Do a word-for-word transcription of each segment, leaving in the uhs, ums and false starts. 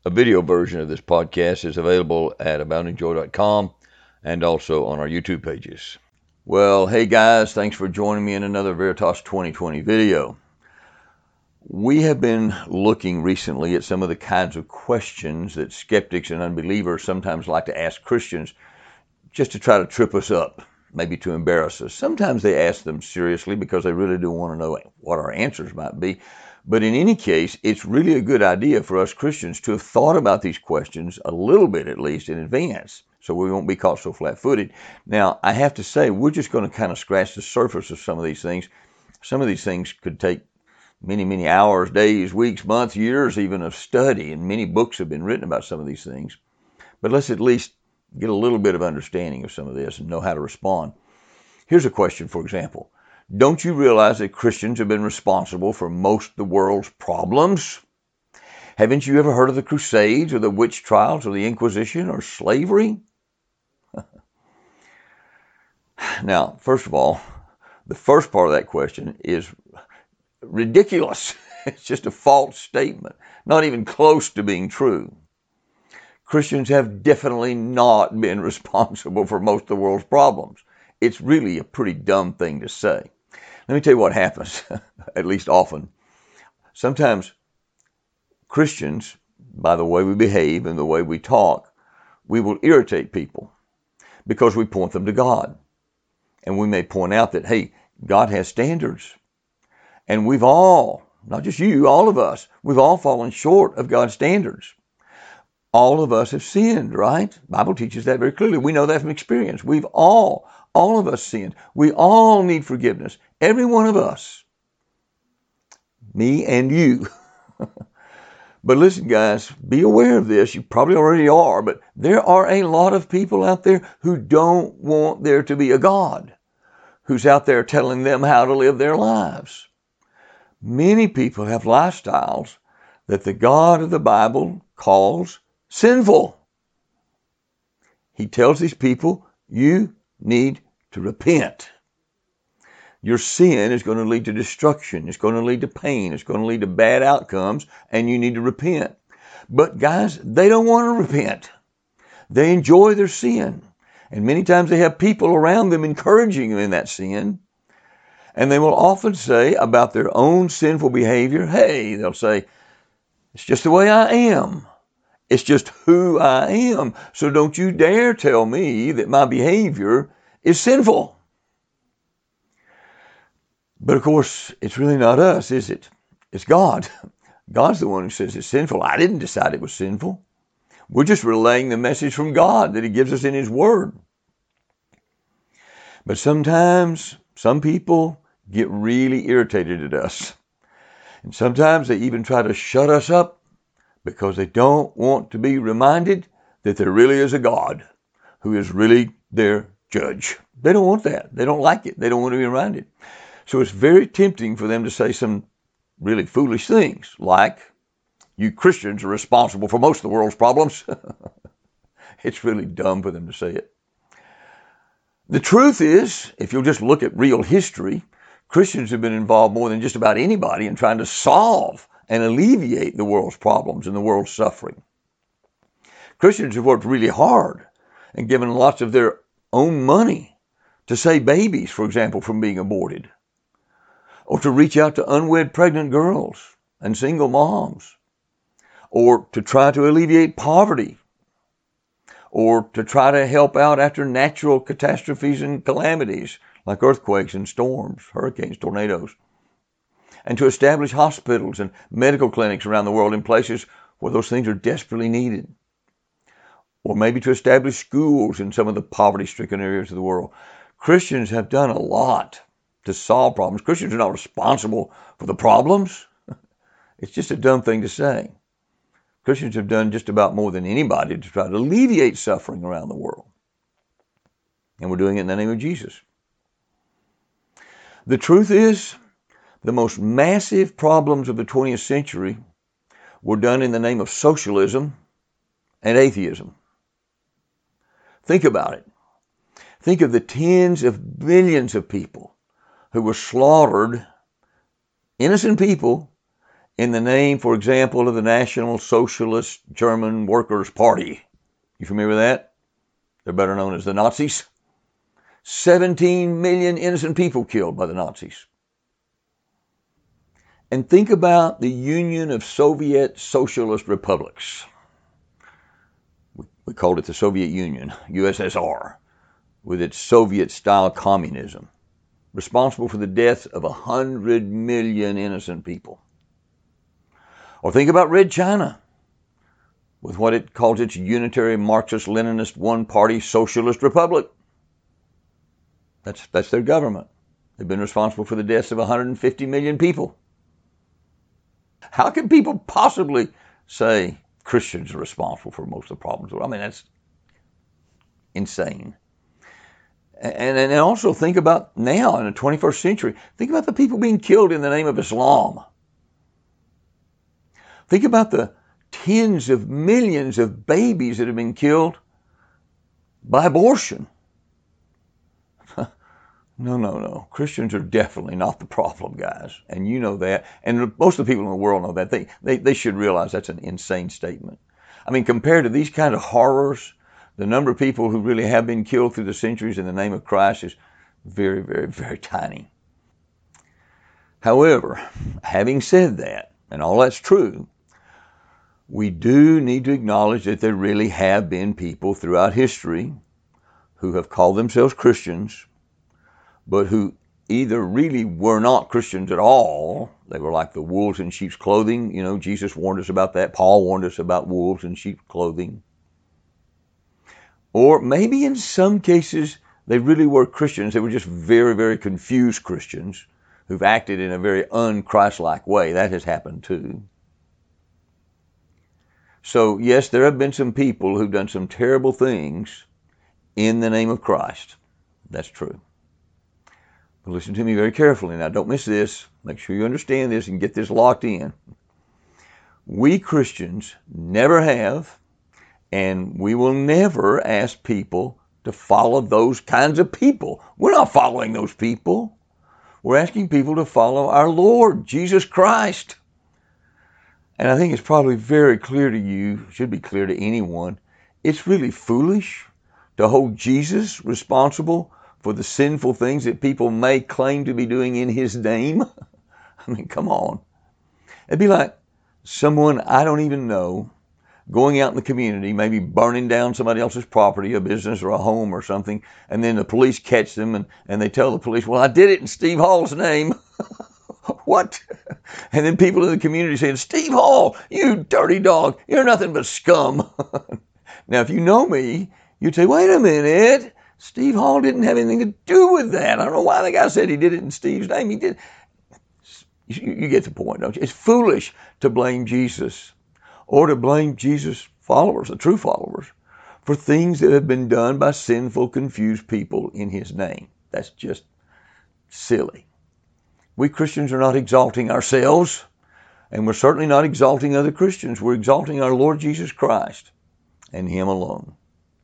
A video version of this podcast is available at abounding joy dot com and also on our YouTube pages. Well, hey guys, thanks for joining me in another Veritas twenty twenty video. We have been looking recently at some of the kinds of questions that skeptics and unbelievers sometimes like to ask Christians just to try to trip us up, maybe to embarrass us. Sometimes they ask them seriously because they really do want to know what our answers might be. But in any case, it's really a good idea for us Christians to have thought about these questions a little bit, at least in advance, so we won't be caught so flat-footed. Now, I have to say, we're just going to kind of scratch the surface of some of these things. Some of these things could take many, many hours, days, weeks, months, years even of study, and many books have been written about some of these things. But let's at least get a little bit of understanding of some of this and know how to respond. Here's a question, for example. Don't you realize that Christians have been responsible for most of the world's problems? Haven't you ever heard of the Crusades or the witch trials or the Inquisition or slavery? Now, first of all, the first part of that question is ridiculous. It's just a false statement, not even close to being true. Christians have definitely not been responsible for most of the world's problems. It's really a pretty dumb thing to say. Let me tell you what happens, at least often. Sometimes Christians, by the way we behave and the way we talk, we will irritate people because we point them to God. And we may point out that, hey, God has standards. And we've all, not just you, all of us, we've all fallen short of God's standards. All of us have sinned, right? The Bible teaches that very clearly. We know that from experience. We've all, all of us sinned. We all need forgiveness. Every one of us. Me and you. But listen, guys, be aware of this. You probably already are, but there are a lot of people out there who don't want there to be a God who's out there telling them how to live their lives. Many people have lifestyles that the God of the Bible calls sinful. He tells these people, you need to repent. Your sin is going to lead to destruction. It's going to lead to pain. It's going to lead to bad outcomes, and you need to repent. But guys, they don't want to repent. They enjoy their sin. And many times they have people around them encouraging them in that sin. And they will often say about their own sinful behavior, hey, they'll say, it's just the way I am. It's just who I am. So don't you dare tell me that my behavior is sinful. But of course, it's really not us, is it? It's God. God's the one who says it's sinful. I didn't decide it was sinful. We're just relaying the message from God that He gives us in His Word. But sometimes, some people get really irritated at us. And sometimes they even try to shut us up because they don't want to be reminded that there really is a God who is really their judge. They don't want that. They don't like it. They don't want to be reminded. So it's very tempting for them to say some really foolish things like, you Christians are responsible for most of the world's problems. It's really dumb for them to say it. The truth is, if you'll just look at real history, Christians have been involved more than just about anybody in trying to solve and alleviate the world's problems and the world's suffering. Christians have worked really hard and given lots of their own money to save babies, for example, from being aborted, or to reach out to unwed pregnant girls and single moms, or to try to alleviate poverty, or to try to help out after natural catastrophes and calamities like earthquakes and storms, hurricanes, tornadoes, and to establish hospitals and medical clinics around the world in places where those things are desperately needed, or maybe to establish schools in some of the poverty-stricken areas of the world. Christians have done a lot to solve problems. Christians are not responsible for the problems. It's just a dumb thing to say. Christians have done just about more than anybody to try to alleviate suffering around the world. And we're doing it in the name of Jesus. The truth is, the most massive problems of the twentieth century were done in the name of socialism and atheism. Think about it. Think of the tens of billions of people who were slaughtered, innocent people, in the name, for example, of the National Socialist German Workers' Party. You familiar with that? They're better known as the Nazis. seventeen million innocent people killed by the Nazis. And think about the Union of Soviet Socialist Republics. We called it the Soviet Union, U S S R, with its Soviet-style communism, responsible for the deaths of one hundred million innocent people. Or think about Red China, with what it calls its unitary Marxist-Leninist one-party socialist republic. That's, that's their government. They've been responsible for the deaths of one hundred fifty million people. How can people possibly say Christians are responsible for most of the problems? I mean, that's insane. And, and also think about now in the twenty-first century, think about the people being killed in the name of Islam. Think about the tens of millions of babies that have been killed by abortion. No, no, no. Christians are definitely not the problem, guys. And you know that. And most of the people in the world know that. They, they, they should realize that's an insane statement. I mean, compared to these kind of horrors, the number of people who really have been killed through the centuries in the name of Christ is very, very, very tiny. However, having said that, and all that's true, we do need to acknowledge that there really have been people throughout history who have called themselves Christians, but who either really were not Christians at all. They were like the wolves in sheep's clothing. You know, Jesus warned us about that. Paul warned us about wolves in sheep's clothing. Or maybe in some cases, they really were Christians. They were just very, very confused Christians who've acted in a very un-Christ-like way. That has happened too. So yes, there have been some people who've done some terrible things in the name of Christ. That's true. But listen to me very carefully. Now, don't miss this. Make sure you understand this and get this locked in. We Christians never have, and we will never ask people to follow those kinds of people. We're not following those people. We're asking people to follow our Lord, Jesus Christ. And I think it's probably very clear to you, should be clear to anyone, it's really foolish to hold Jesus responsible for the sinful things that people may claim to be doing in his name. I mean, come on. It'd be like someone I don't even know going out in the community, maybe burning down somebody else's property, a business or a home or something, and then the police catch them and, and they tell the police, well, I did it in Steve Hall's name. What? And then people in the community saying, Steve Hall, you dirty dog, you're nothing but scum. Now, if you know me, you'd say, wait a minute, Steve Hall didn't have anything to do with that. I don't know why the guy said he did it in Steve's name. He did. You, you get the point, don't you? It's foolish to blame Jesus or to blame Jesus' followers, the true followers, for things that have been done by sinful, confused people in his name. That's just silly. We Christians are not exalting ourselves, and we're certainly not exalting other Christians. We're exalting our Lord Jesus Christ and him alone.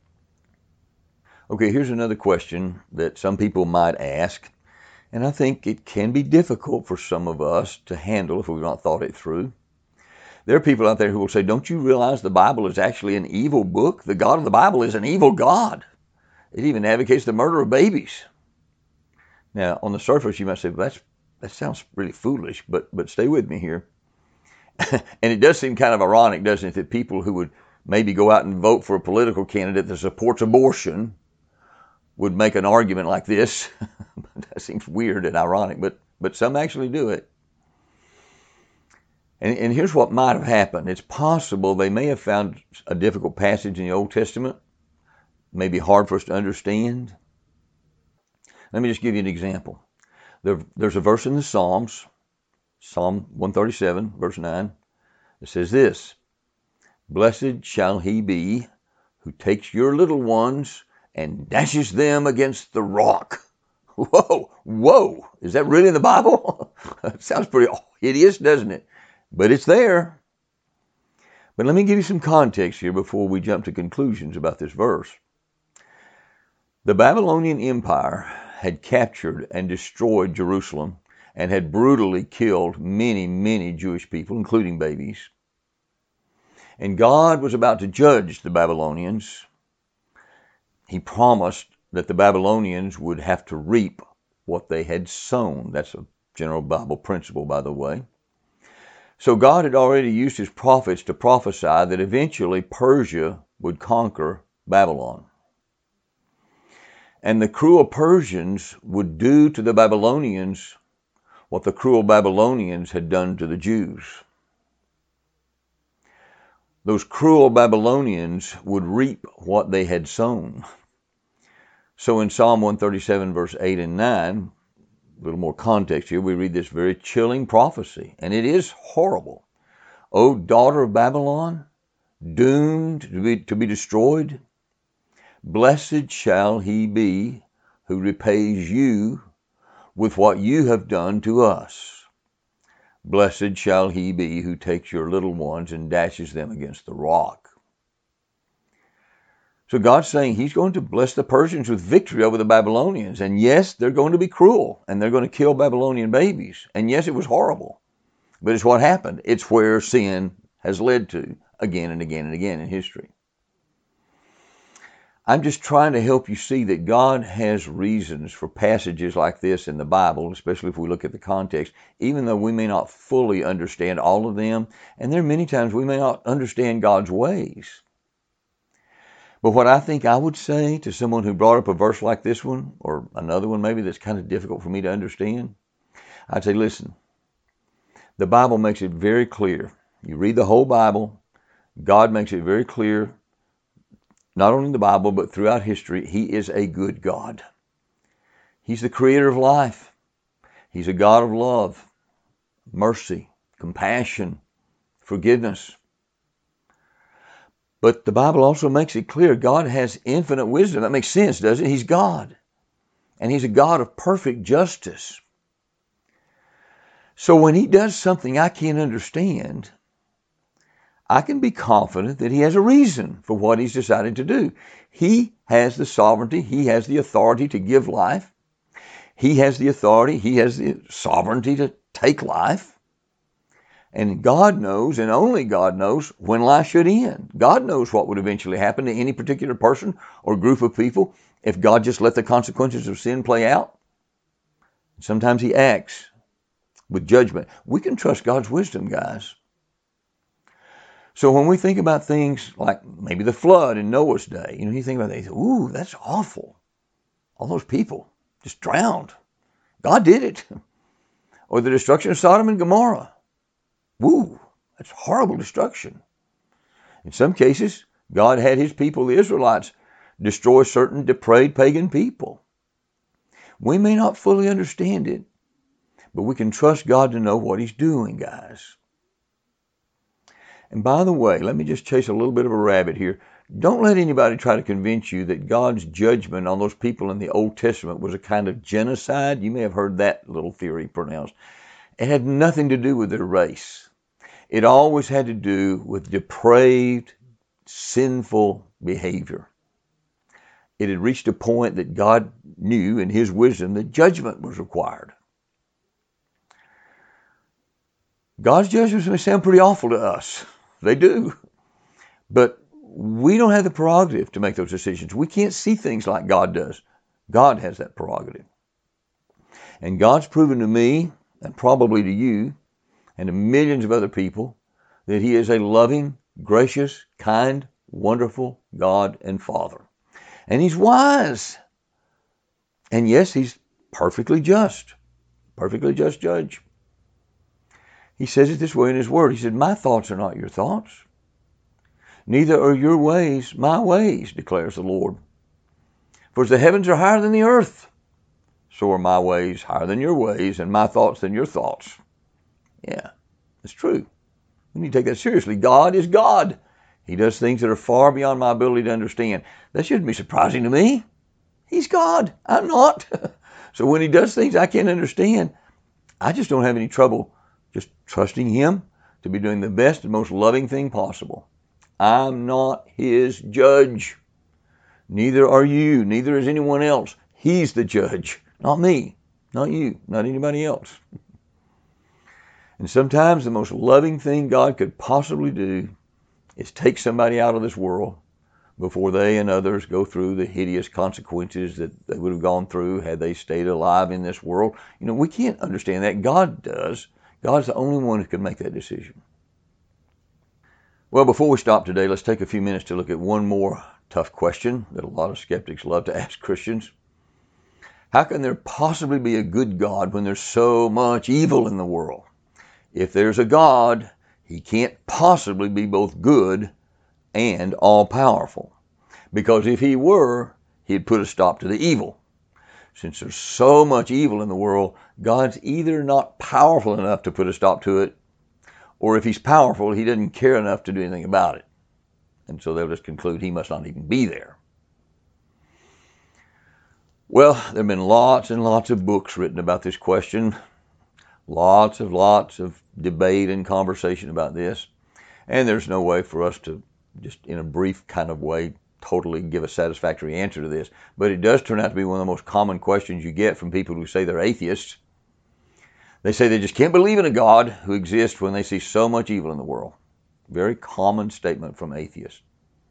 Okay, here's another question that some people might ask, and I think it can be difficult for some of us to handle if we've not thought it through. There are people out there who will say, don't you realize the Bible is actually an evil book? The God of the Bible is an evil God. It even advocates the murder of babies. Now, on the surface, you might say, well, that's That sounds really foolish, but but stay with me here. And it does seem kind of ironic, doesn't it, that people who would maybe go out and vote for a political candidate that supports abortion would make an argument like this. That seems weird and ironic, but but some actually do it. And, and here's what might have happened. It's possible they may have found a difficult passage in the Old Testament, maybe hard for us to understand. Let me just give you an example. There, there's a verse in the Psalms, Psalm one thirty-seven, verse nine. It says this, blessed shall he be who takes your little ones and dashes them against the rock. Whoa, whoa, is that really in the Bible? That sounds pretty hideous, doesn't it? But it's there. But let me give you some context here before we jump to conclusions about this verse. The Babylonian Empire had captured and destroyed Jerusalem and had brutally killed many, many Jewish people, including babies. And God was about to judge the Babylonians. He promised that the Babylonians would have to reap what they had sown. That's a general Bible principle, by the way. So God had already used his prophets to prophesy that eventually Persia would conquer Babylon. And the cruel Persians would do to the Babylonians what the cruel Babylonians had done to the Jews. Those cruel Babylonians would reap what they had sown. So in Psalm one thirty-seven, verse eight and nine, a little more context here, we read this very chilling prophecy, and it is horrible. O daughter of Babylon, doomed to be, to be destroyed, blessed shall he be who repays you with what you have done to us. Blessed shall he be who takes your little ones and dashes them against the rock. So God's saying he's going to bless the Persians with victory over the Babylonians. And yes, they're going to be cruel, and they're going to kill Babylonian babies. And yes, it was horrible. But it's what happened. It's where sin has led to again and again and again in history. I'm just trying to help you see that God has reasons for passages like this in the Bible, especially if we look at the context, even though we may not fully understand all of them. And there are many times we may not understand God's ways. But what I think I would say to someone who brought up a verse like this one, or another one maybe that's kind of difficult for me to understand, I'd say, listen, the Bible makes it very clear. You read the whole Bible, God makes it very clear, not only in the Bible, but throughout history, he is a good God. He's the creator of life. He's a God of love, mercy, compassion, forgiveness. But the Bible also makes it clear God has infinite wisdom. That makes sense, doesn't it? He's God. And he's a God of perfect justice. So when he does something I can't understand, I can be confident that he has a reason for what he's decided to do. He has the sovereignty. He has the authority to give life. He has the authority. He has the sovereignty to take life. And God knows, and only God knows, when life should end. God knows what would eventually happen to any particular person or group of people if God just let the consequences of sin play out. Sometimes he acts with judgment. We can trust God's wisdom, guys. So when we think about things like maybe the flood in Noah's day, you know, you think about that, you say, ooh, that's awful. All those people just drowned. God did it. Or the destruction of Sodom and Gomorrah. Woo, that's horrible destruction. In some cases, God had his people, the Israelites, destroy certain depraved pagan people. We may not fully understand it, but we can trust God to know what he's doing, guys. And by the way, let me just chase a little bit of a rabbit here. Don't let anybody try to convince you that God's judgment on those people in the Old Testament was a kind of genocide. You may have heard that little theory pronounced. It had nothing to do with their race. It always had to do with depraved, sinful behavior. It had reached a point that God knew in his wisdom that judgment was required. God's judgments may sound pretty awful to us. They do. But we don't have the prerogative to make those decisions. We can't see things like God does. God has that prerogative. And God's proven to me, and probably to you, and to millions of other people, that he is a loving, gracious, kind, wonderful God and Father. And he's wise. And yes, he's perfectly just. Perfectly just judge. He says it this way in his word. He said, my thoughts are not your thoughts. Neither are your ways my ways, declares the Lord. For as the heavens are higher than the earth, so are my ways higher than your ways, and my thoughts than your thoughts. Yeah, it's true. We need to take that seriously. God is God. He does things that are far beyond my ability to understand. That shouldn't be surprising to me. He's God. I'm not. So when he does things I can't understand, I just don't have any trouble just trusting him to be doing the best and most loving thing possible. I'm not his judge. Neither are you. Neither is anyone else. He's the judge. Not me. Not you. Not anybody else. And sometimes the most loving thing God could possibly do is take somebody out of this world before they and others go through the hideous consequences that they would have gone through had they stayed alive in this world. You know, we can't understand that. God does. God's the only one who can make that decision. Well, before we stop today, let's take a few minutes to look at one more tough question that a lot of skeptics love to ask Christians. How can there possibly be a good God when there's so much evil in the world? If there's a God, he can't possibly be both good and all-powerful. Because if he were, he'd put a stop to the evil. Since there's so much evil in the world, God's either not powerful enough to put a stop to it, or if he's powerful, he doesn't care enough to do anything about it. And so they'll just conclude he must not even be there. Well, there have been lots and lots of books written about this question. Lots of lots of debate and conversation about this. And there's no way for us to just in a brief kind of way totally give a satisfactory answer to this. But it does turn out to be one of the most common questions you get from people who say they're atheists. They say they just can't believe in a God who exists when they see so much evil in the world. Very common statement from atheists.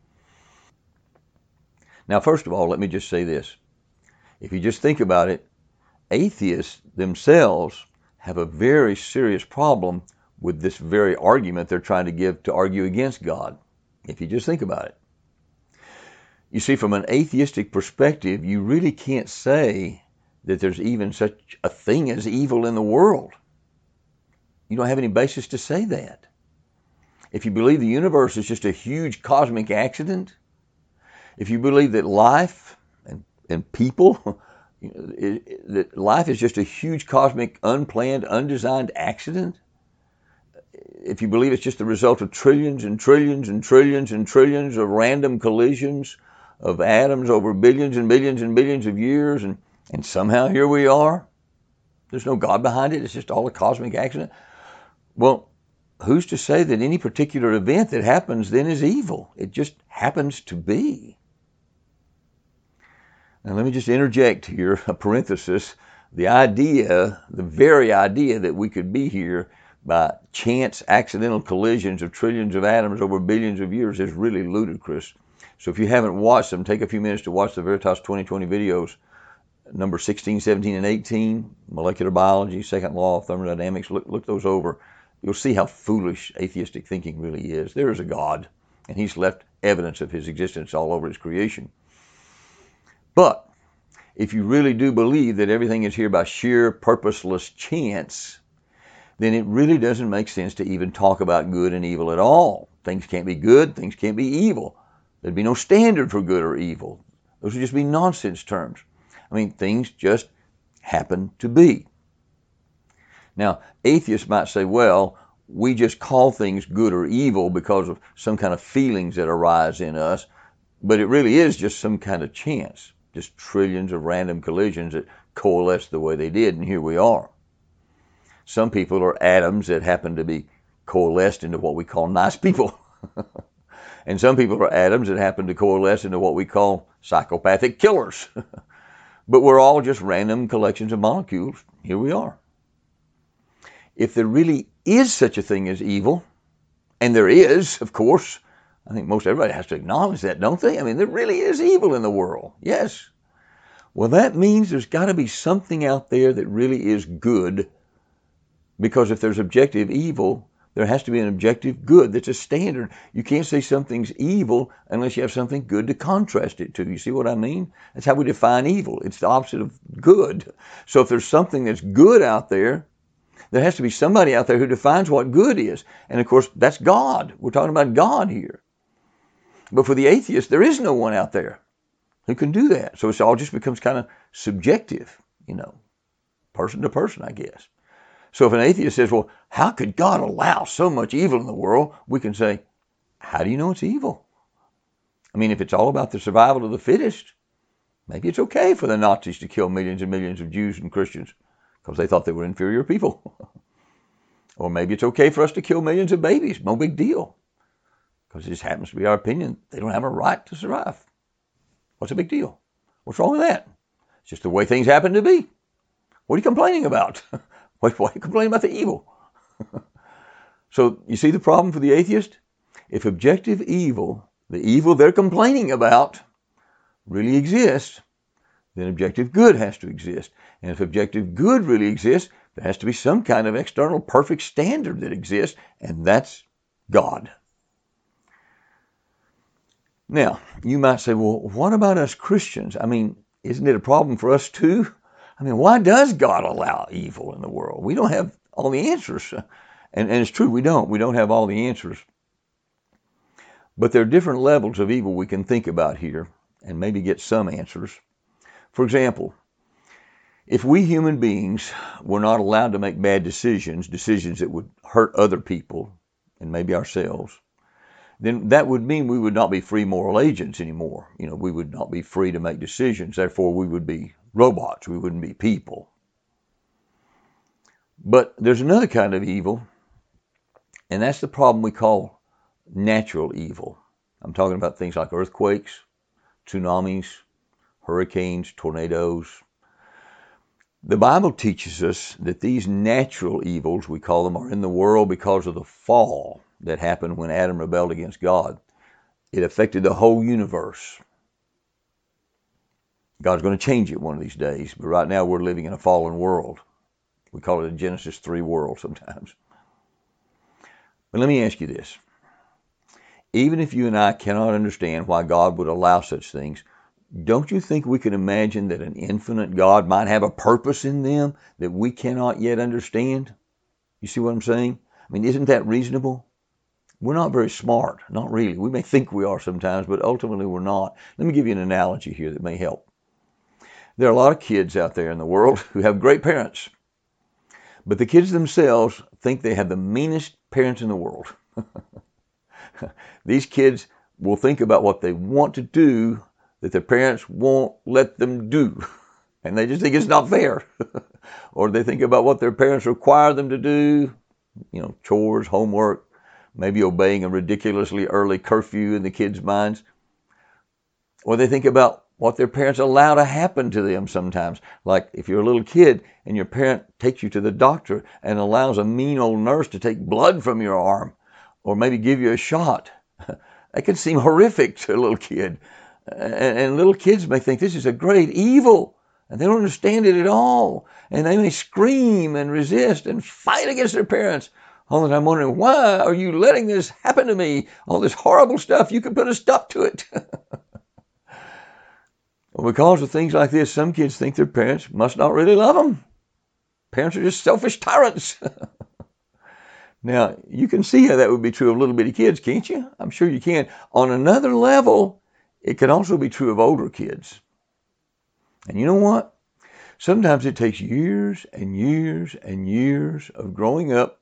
Now, first of all, let me just say this. If you just think about it, atheists themselves have a very serious problem with this very argument they're trying to give to argue against God. If you just think about it. You see, from an atheistic perspective, you really can't say that there's even such a thing as evil in the world. You don't have any basis to say that. If you believe the universe is just a huge cosmic accident, if you believe that life and, and people, you know, it, it, that life is just a huge cosmic, unplanned, undesigned accident, if you believe it's just the result of trillions and trillions and trillions and trillions of random collisions of atoms over billions and billions and billions of years, and, and somehow here we are, there's no God behind it, it's just all a cosmic accident. Well, who's to say that any particular event that happens then is evil? It just happens to be. Now let me just interject here a parenthesis. The idea, the very idea that we could be here by chance accidental collisions of trillions of atoms over billions of years is really ludicrous. So if you haven't watched them, take a few minutes to watch the Veritas twenty twenty videos, number sixteen, seventeen, and eighteen, molecular biology, second law of thermodynamics. Look, look those over. You'll see how foolish atheistic thinking really is. There is a God, and he's left evidence of his existence all over his creation. But if you really do believe that everything is here by sheer purposeless chance, then it really doesn't make sense to even talk about good and evil at all. Things can't be good, things can't be evil. There'd be no standard for good or evil. Those would just be nonsense terms. I mean, things just happen to be. Now, atheists might say, well, we just call things good or evil because of some kind of feelings that arise in us, but it really is just some kind of chance, just trillions of random collisions that coalesce the way they did, and here we are. Some people are atoms that happen to be coalesced into what we call nice people. And some people are atoms that happen to coalesce into what we call psychopathic killers. But we're all just random collections of molecules. Here we are. If there really is such a thing as evil, and there is, of course, I think most everybody has to acknowledge that, don't they? I mean, there really is evil in the world. Yes. Well, that means there's got to be something out there that really is good. Because if there's objective evil, there has to be an objective good that's a standard. You can't say something's evil unless you have something good to contrast it to. You see what I mean? That's how we define evil. It's the opposite of good. So if there's something that's good out there, there has to be somebody out there who defines what good is. And of course, that's God. We're talking about God here. But for the atheist, there is no one out there who can do that. So it all just becomes kind of subjective, you know, person to person, I guess. So if an atheist says, well, how could God allow so much evil in the world? We can say, how do you know it's evil? I mean, if it's all about the survival of the fittest, maybe it's okay for the Nazis to kill millions and millions of Jews and Christians because they thought they were inferior people. Or maybe it's okay for us to kill millions of babies. No big deal. Because it just happens to be our opinion. They don't have a right to survive. What's a big deal? What's wrong with that? It's just the way things happen to be. What are you complaining about? Why, why are you complaining about the evil? So you see the problem for the atheist? If objective evil, the evil they're complaining about, really exists, then objective good has to exist. And if objective good really exists, there has to be some kind of external perfect standard that exists, and that's God. Now, you might say, well, what about us Christians? I mean, isn't it a problem for us too? I mean, why does God allow evil in the world? We don't have all the answers. And, and it's true, we don't. We don't have all the answers. But there are different levels of evil we can think about here and maybe get some answers. For example, if we human beings were not allowed to make bad decisions, decisions that would hurt other people and maybe ourselves, then that would mean we would not be free moral agents anymore. You know, we would not be free to make decisions. Therefore, we would be robots. We wouldn't be people. But there's another kind of evil, and that's the problem we call natural evil. I'm talking about things like earthquakes, tsunamis, hurricanes, tornadoes. The Bible teaches us that these natural evils, we call them, are in the world because of the fall that happened when Adam rebelled against God. It affected the whole universe. God's going to change it one of these days, but right now we're living in a fallen world. We call it a Genesis three world sometimes. But let me ask you this. Even if you and I cannot understand why God would allow such things, don't you think we can imagine that an infinite God might have a purpose in them that we cannot yet understand? You see what I'm saying? I mean, isn't that reasonable? We're not very smart, not really. We may think we are sometimes, but ultimately we're not. Let me give you an analogy here that may help. There are a lot of kids out there in the world who have great parents, but the kids themselves think they have the meanest parents in the world. These kids will think about what they want to do that their parents won't let them do. And they just think it's not fair. Or they think about what their parents require them to do, you know, chores, homework, maybe obeying a ridiculously early curfew in the kids' minds. Or they think about what their parents allow to happen to them sometimes. Like if you're a little kid and your parent takes you to the doctor and allows a mean old nurse to take blood from your arm or maybe give you a shot. That can seem horrific to a little kid. And, and little kids may think this is a great evil. And they don't understand it at all. And they may scream and resist and fight against their parents. All the time wondering, why are you letting this happen to me? All this horrible stuff, you can put a stop to it. Well, because of things like this, some kids think their parents must not really love them. Parents are just selfish tyrants. Now, you can see how that would be true of little bitty kids, can't you? I'm sure you can. On another level, it can also be true of older kids. And you know what? Sometimes it takes years and years and years of growing up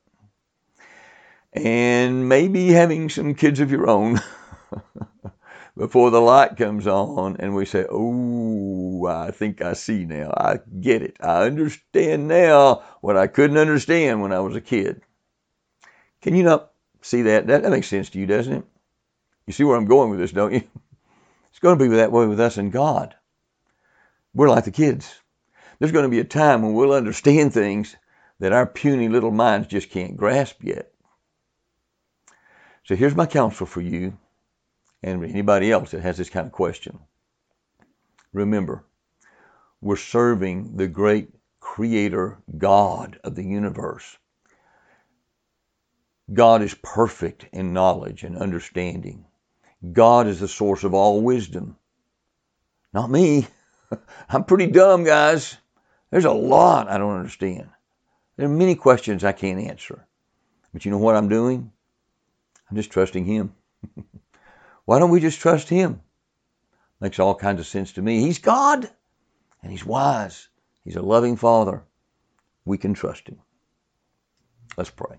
and maybe having some kids of your own before the light comes on and we say, oh, I think I see now. I get it. I understand now what I couldn't understand when I was a kid. Can you not see that? That, that makes sense to you, doesn't it? You see where I'm going with this, don't you? It's going to be that way with us and God. We're like the kids. There's going to be a time when we'll understand things that our puny little minds just can't grasp yet. So here's my counsel for you and anybody else that has this kind of question. Remember, we're serving the great Creator God of the universe. God is perfect in knowledge and understanding. God is the source of all wisdom. Not me. I'm pretty dumb, guys. There's a lot I don't understand. There are many questions I can't answer. But you know what I'm doing? I'm just trusting Him. Why don't we just trust Him? Makes all kinds of sense to me. He's God, and He's wise. He's a loving Father. We can trust Him. Let's pray.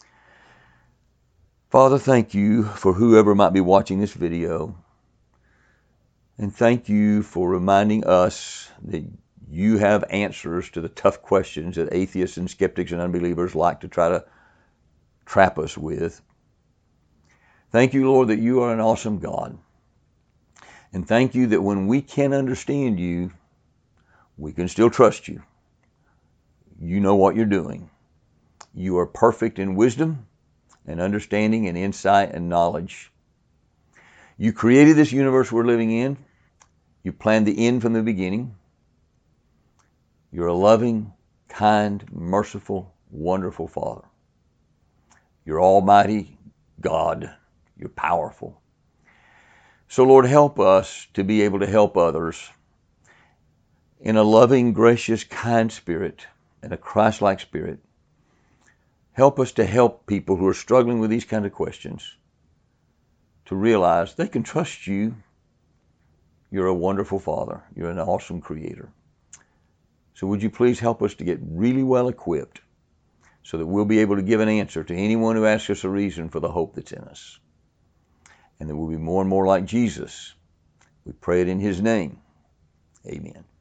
Father, thank you for whoever might be watching this video. And thank you for reminding us that you have answers to the tough questions that atheists and skeptics and unbelievers like to try to trap us with. Thank you, Lord, that you are an awesome God. And thank you that when we can't understand you, we can still trust you. You know what you're doing. You are perfect in wisdom and understanding and insight and knowledge. You created this universe we're living in. You planned the end from the beginning. You're a loving, kind, merciful, wonderful Father. You're Almighty God. You're powerful. So, Lord, help us to be able to help others in a loving, gracious, kind spirit and a Christ-like spirit. Help us to help people who are struggling with these kinds of questions to realize they can trust you. You're a wonderful Father. You're an awesome Creator. So would you please help us to get really well equipped so that we'll be able to give an answer to anyone who asks us a reason for the hope that's in us. And that we'll be more and more like Jesus. We pray it in His name. Amen.